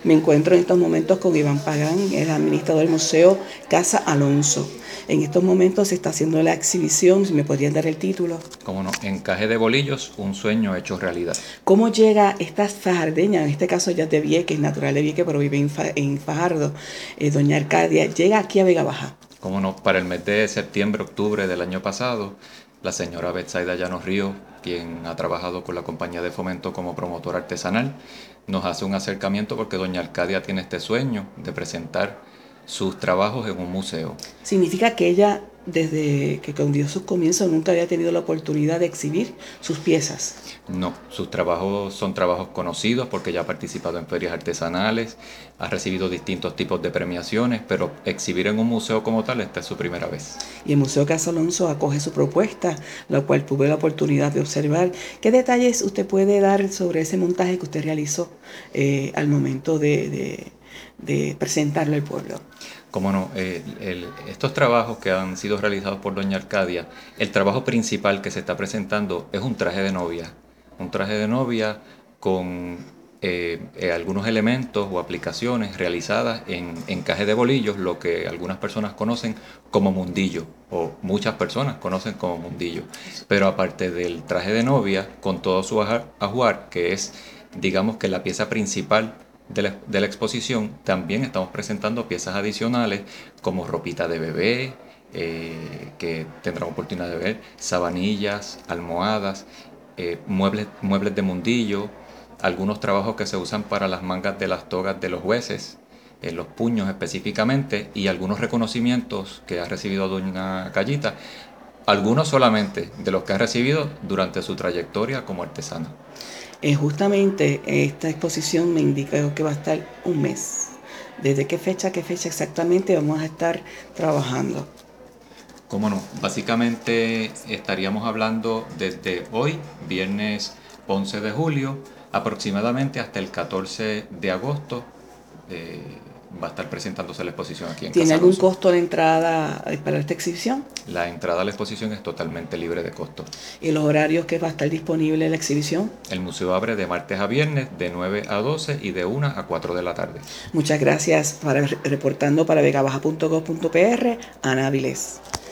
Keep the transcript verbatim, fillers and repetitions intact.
Me encuentro en estos momentos con Iván Pagán, el administrador del Museo Casa Alonso. En estos momentos se está haciendo la exhibición, si me podrían dar el título. Cómo no, Encaje de bolillos, un sueño hecho realidad. ¿Cómo llega esta fajardeña, en este caso ya de Vieques, natural de Vieques, pero vive en, Fa- en Fajardo, eh, doña Arcadia, llega aquí a Vega Baja? Cómo no, para el mes de septiembre, octubre del año pasado, la señora Betsaida Llanos Ríos, quien ha trabajado con la compañía de fomento como promotora artesanal, nos hace un acercamiento porque doña Arcadia tiene este sueño de presentar sus trabajos en un museo. Significa que ella, desde que dio sus comienzos, nunca había tenido la oportunidad de exhibir sus piezas. No, sus trabajos son trabajos conocidos porque ya ha participado en ferias artesanales, ha recibido distintos tipos de premiaciones, pero exhibir en un museo como tal, esta es su primera vez. Y el Museo Casa Alonso acoge su propuesta, la cual tuve la oportunidad de observar. ¿Qué detalles usted puede dar sobre ese montaje que usted realizó eh, al momento de, de, de presentarlo al pueblo? Cómo no, eh, el- estos trabajos que han sido realizados por doña Arcadia, el trabajo principal que se está presentando es un traje de novia, un traje de novia con eh, eh, algunos elementos o aplicaciones realizadas en encaje de bolillos, lo que algunas personas conocen como mundillo, o muchas personas conocen como mundillo. Pero aparte del traje de novia, con todo su aja- ajuar, que es, digamos que la pieza principal de la, de la exposición, también estamos presentando piezas adicionales como ropita de bebé, eh, que tendrán oportunidad de ver, sabanillas, almohadas, eh, muebles, muebles de mundillo, algunos trabajos que se usan para las mangas de las togas de los jueces, en los puños específicamente, y algunos reconocimientos que ha recibido doña Callita, algunos solamente de los que ha recibido durante su trayectoria como artesana. Eh, justamente esta exposición me indica que va a estar un mes. ¿Desde qué fecha a qué fecha exactamente vamos a estar trabajando? Cómo no, básicamente estaríamos hablando desde hoy, viernes once de julio, aproximadamente hasta el catorce de agosto, eh, va a estar presentándose la exposición aquí en ¿Tiene Casa algún Alonso. costo de entrada eh, para esta exhibición? La entrada a la exposición es totalmente libre de costo. ¿Y los horarios que va a estar disponible la exhibición? El museo abre de martes a viernes de nueve a doce y de una a cuatro de la tarde. Muchas gracias para reportando para vegabaja punto gov punto p r, Ana Avilés.